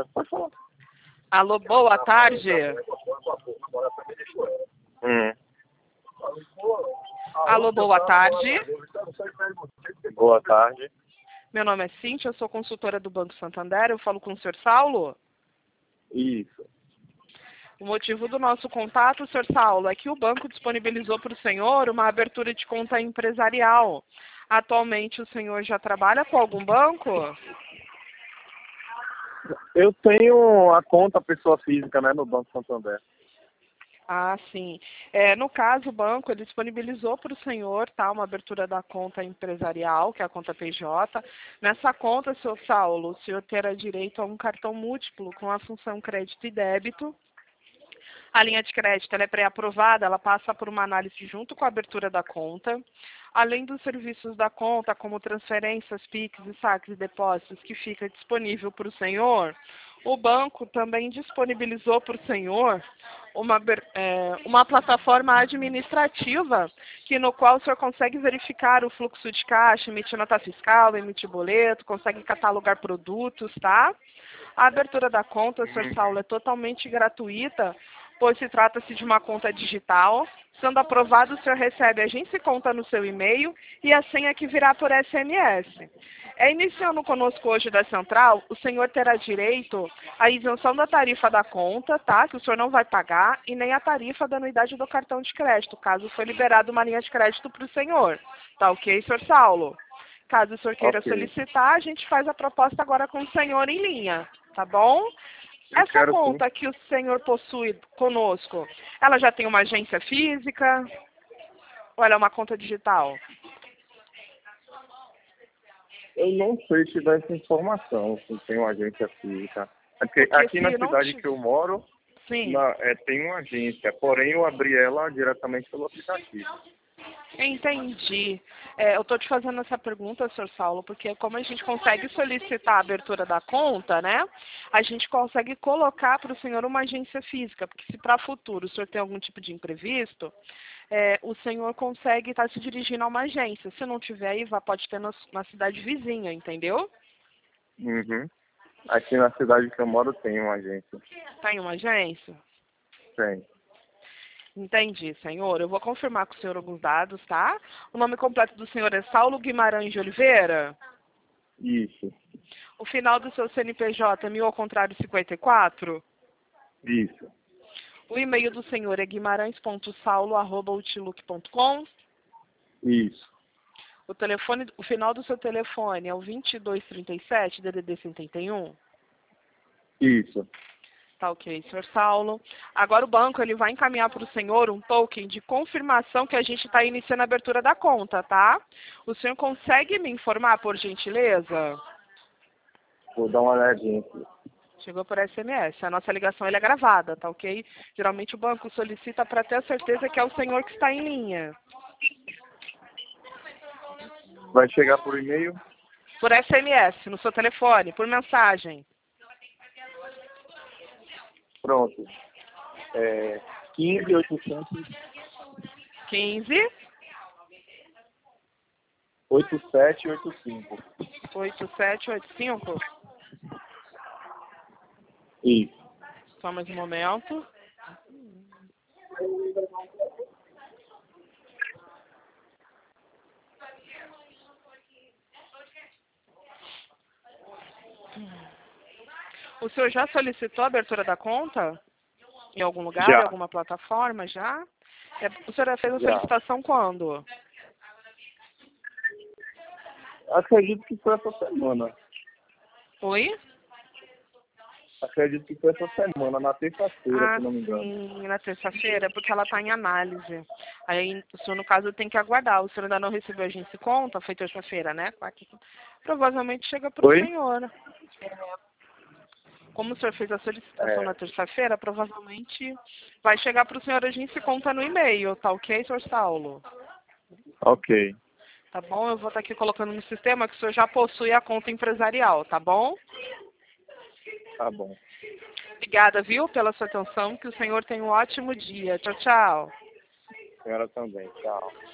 Pode falar. Alô, boa tarde. Hum. Alô, boa tarde. Boa tarde. Meu nome é Cíntia, eu sou consultora do Banco Santander. Eu falo com o senhor Saulo. Isso. O motivo do nosso contato, senhor Saulo, é que o banco disponibilizou para o senhor uma abertura de conta empresarial. Atualmente, o senhor já trabalha com algum banco? Eu tenho a conta pessoa física, né, no Banco Santander. Ah, sim. No caso, o banco ele disponibilizou para o senhor, tá, uma abertura da conta empresarial, que é a conta PJ. Nessa conta, senhor Saulo, o senhor terá direito a um cartão múltiplo com a função crédito e débito. A linha de crédito ela é pré-aprovada, ela passa por uma análise junto com a abertura da conta. Além dos serviços da conta, como transferências, PIX e saques e depósitos, que fica disponível para o senhor, o banco também disponibilizou para o senhor uma plataforma administrativa no qual o senhor consegue verificar o fluxo de caixa, emitir nota fiscal, emitir boleto, consegue catalogar produtos, tá? A abertura da conta, senhor Saulo, é totalmente gratuita, pois se trata-se de uma conta digital. Sendo aprovado, o senhor recebe a agência e conta no seu e-mail e a senha que virá por SMS. Iniciando conosco hoje da Central, o senhor terá direito à isenção da tarifa da conta, tá? Que o senhor não vai pagar, e nem a tarifa da anuidade do cartão de crédito, caso for liberado uma linha de crédito para o senhor. Tá ok, senhor Saulo? Caso o senhor queira solicitar, a gente faz a proposta agora com o senhor em linha, tá bom? Essa conta que o senhor possui conosco, ela já tem uma agência física? Ou ela é uma conta digital? Eu não sei se dá essa informação, se tem uma agência física. Porque aqui na cidade que eu moro, sim, tem uma agência, porém eu abri ela diretamente pelo aplicativo. Entendi. Eu estou te fazendo essa pergunta, senhor Saulo, porque como a gente consegue solicitar a abertura da conta, né? A gente consegue colocar para o senhor uma agência física, porque se para futuro o senhor tem algum tipo de imprevisto, o senhor consegue estar se dirigindo a uma agência. Se não tiver aí, pode ter na cidade vizinha, entendeu? Uhum. Aqui na cidade que eu moro tem uma agência. Tem uma agência? Tem. Entendi, senhor. Eu vou confirmar com o senhor alguns dados, tá? O nome completo do senhor é Saulo Guimarães de Oliveira? Isso. O final do seu CNPJ é 1000 ao contrário 54? Isso. O e-mail do senhor é guimarães.saulo@outlook.com? Isso. O final do seu telefone é o 2237, DDD 71? Isso. Tá ok, senhor Saulo. Agora o banco ele vai encaminhar para o senhor um token de confirmação que a gente está iniciando a abertura da conta, tá? O senhor consegue me informar, por gentileza? Vou dar uma olhadinha aqui. Chegou por SMS. A nossa ligação é gravada, tá ok? Geralmente o banco solicita para ter a certeza que é o senhor que está em linha. Vai chegar por e-mail? Por SMS, no seu telefone, por mensagem. Pronto. 15.800. 15 8785. 8785. Isso. Só mais um momento. O senhor já solicitou a abertura da conta? Em algum lugar, Já. em alguma plataforma, já? O senhor fez a solicitação quando? Acredito que foi essa semana. Oi? Acredito que foi essa semana, na terça-feira, se não me engano. Sim, na terça-feira, porque ela está em análise. Aí, o senhor, no caso, tem que aguardar. O senhor ainda não recebeu a agência e conta? Foi terça-feira, né? Provavelmente chega para o senhor. Como o senhor fez a solicitação na terça-feira, provavelmente vai chegar para o senhor a agência e conta no e-mail, tá ok, senhor Saulo? Ok. Tá bom? Eu vou estar aqui colocando no sistema que o senhor já possui a conta empresarial, tá bom? Tá bom. Obrigada, viu, pela sua atenção. Que o senhor tenha um ótimo dia. Tchau, tchau. A senhora também. Tchau.